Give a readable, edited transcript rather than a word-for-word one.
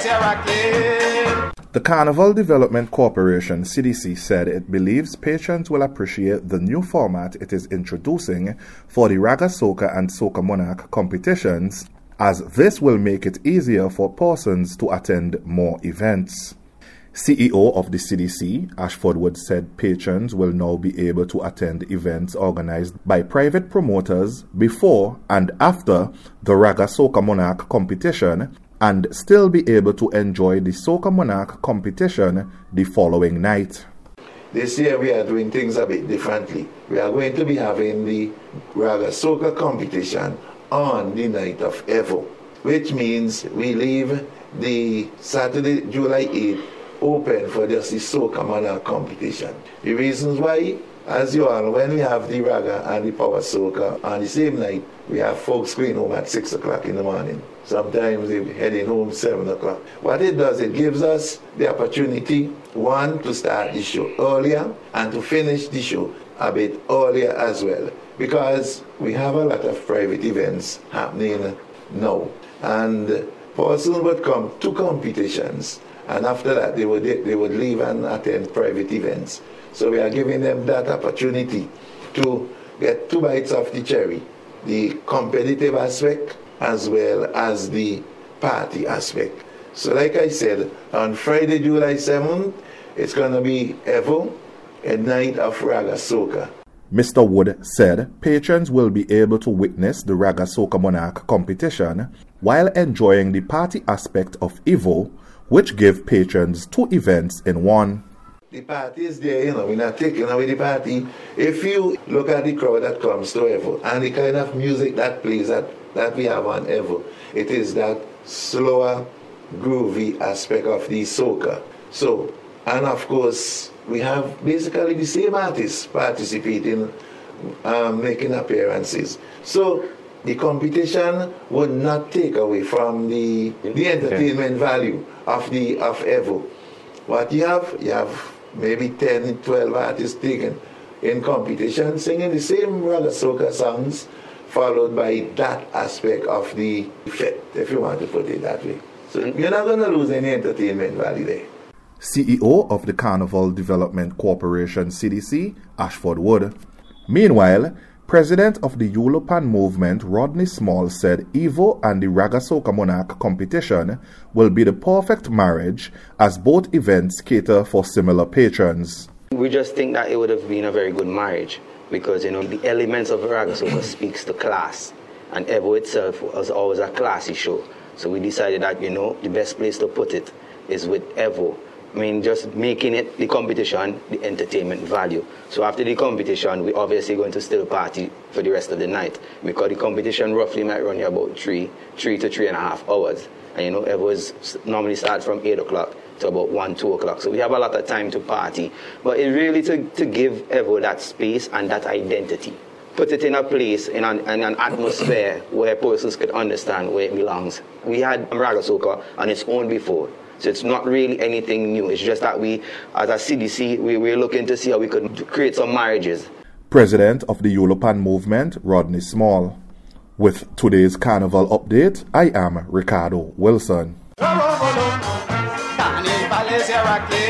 The Carnival Development Corporation, CDC, said it believes patrons will appreciate the new format it is introducing for the Raga Soca and Soca Monarch competitions, as this will make it easier for persons to attend more events. CEO of the CDC, Ashford Wood, said patrons will now be able to attend events organized by private promoters before and after the Raga Soca Monarch competition and still be able to enjoy the Soca Monarch competition the following night. This year we are doing things a bit differently. We are going to be having the Raga Soca competition on the night of Evo, which means we leave the Saturday, July 8th open for just the Soca Monarch competition. The reasons why, as you all know, when we have the Raga and the Power Soca on the same night, we have folks going home at 6 o'clock in the morning. Sometimes they're heading home 7 o'clock. What it does, it gives us the opportunity, one, to start the show earlier and to finish the show a bit earlier as well. Because we have a lot of private events happening now. And persons would come to competitions, and after that they would leave and attend private events. So we are giving them that opportunity to get 2 bites of the cherry, the competitive aspect as well as the party aspect. So like I said, on Friday, July 7th, it's going to be Evo, a night of Raga Soca. Mr. Wood said patrons will be able to witness the Raga Soca Monarch competition while enjoying the party aspect of Evo, which give patrons 2 events in one. The party is there, we're not taking away the party. If you look at the crowd that comes to Evo and the kind of music that plays that we have on Evo, it is that slower, groovy aspect of the soca. So, and of course, we have basically the same artists participating, making appearances. So, the competition would not take away from the entertainment value of Evo. What you have maybe 10, 12 artists taken in competition singing the same Raga Soca songs, followed by that aspect of the fete, if you want to put it that way. So you're not going to lose any entertainment value there. CEO of the Carnival Development Corporation, CDC, Ashford Wood. Meanwhile, President of the Yulopan Movement, Rodney Small, said Evo and the Raga Soca Monarch competition will be the perfect marriage as both events cater for similar patrons. We just think that it would have been a very good marriage because, the elements of Raga Soca speaks to class, and Evo itself was always a classy show. So we decided that, the best place to put it is with Evo. Just making it the competition, the entertainment value. So after the competition, we're obviously going to still party for the rest of the night because the competition roughly might run you about 3 to 3.5 hours. And Evo normally starts from 8 o'clock to about 1, 2 o'clock. So we have a lot of time to party. But it's really to give Evo that space and that identity. Put it in a place, in an atmosphere where persons could understand where it belongs. We had Raga Soca on its own before. So it's not really anything new. It's just that we, as a CDC, we're looking to see how we could create some marriages. President of the Yulopan Movement, Rodney Small. With today's Carnival update, I am Ricardo Wilson.